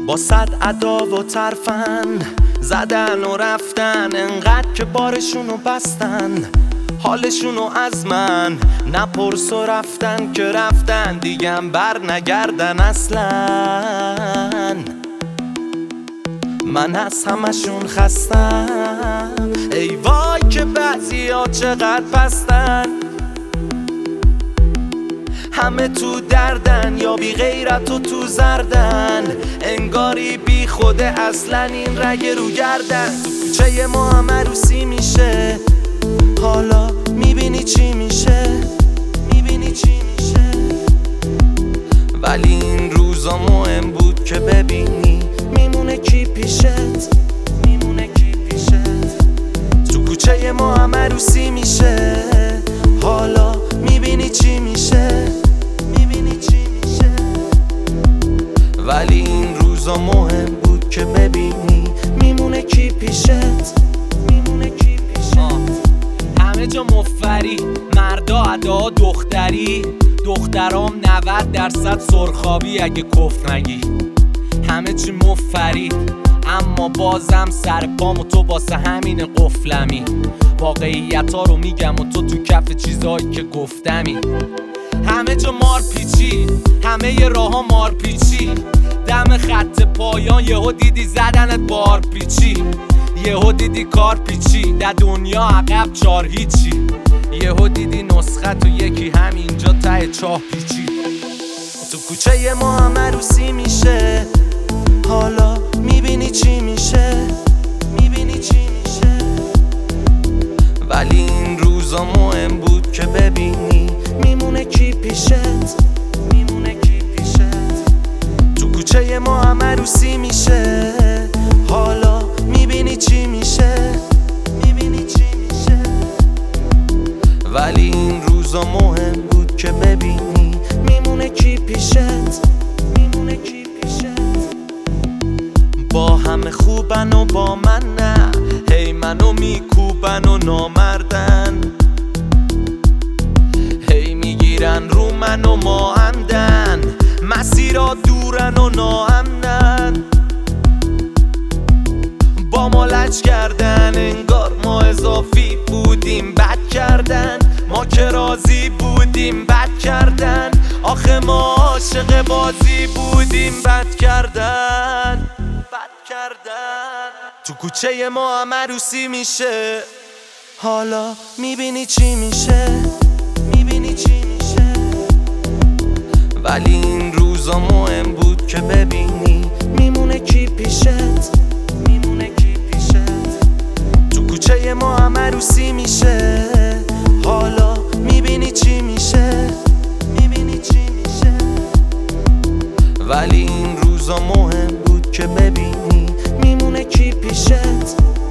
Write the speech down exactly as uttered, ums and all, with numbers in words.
با صد ادا و ترفن زدن و رفتن، انقدر که بارشونو بستن حالشونو از من نپرس و رفتن که رفتن دیگم بر نگردن اصلا. من از همشون خستم، ای وای که بعضی ها چقدر پستن، همه تو دردن یا بی غیرت و تو زردن، انگاری بی خوده اصلا این رگ رو گردن. تو کوچه ما هم عروسی میشه، حالا میبینی چی میشه، میبینی چی میشه. ولی این روزا مهم بود که ببینی میمونه کی پیشت، میمونه کی پیشت. تو کوچه ما هم عروسی میشه، حالا میبینی چی میشه، میبینی چی میشه. ولی این روزا مهم بود که ببینی میمونه کی پیشت، میمونه کی پیشت. همه جا مفری، مردا ادا دختری، دخترام نود درصد سرخابی اگه کفر نگی. همه چی مفرید اما بازم سر پام و تو باسه همین قفلمی. واقعیت ها رو میگم و تو تو کف چیزایی که گفتمی. همه جا مار پیچی، همه ی راه ها مار پیچی، دم خط پایان یهو دیدی زدنت بار پیچی، یهو دیدی کار پیچی، در دنیا عقب چار هیچی، یهو دیدی نسخه تو یکی همینجا ته چاه پیچی. تو کوچه ما هم عروسی میشه، حالا میبینی چی میشه، میبینی چی میشه. ولی این روزا مهم بود که ببینی میمونه کی پیشت، میمونه کی پیشت. تو کوچه ما هم عروسی میشه، حالا میبینی چی میشه، میبینی چی میشه. ولی این روزا مهم بود که ببینی میمونه کی پیشت، میمونه کی پیشت. با همه خوبن و با من نه، هی منو میکوبن و نامردن، هی میگیرن رو من و ما همدن، مسیرها دورن و ناامنن. با ما لج کردن انگار ما اضافی بودیم، بد کردن ما که راضی بودیم، بد کردن آخه ما عاشق بازی بودیم، بد کردن بد کردن. تو کوچه ما هم عروسی میشه، حالا میبینی چی میشه، میبینی چی میشه. ولی این روزا مهم بود که ببینی میمونه کی پیشت، میمونه کی پیشت. تو کوچه ما هم عروسی میشه، حالا میبینی چی میشه، میبینی چی میشه. ولی این روزا مهم بود که ببینی میمونه کی پیشت.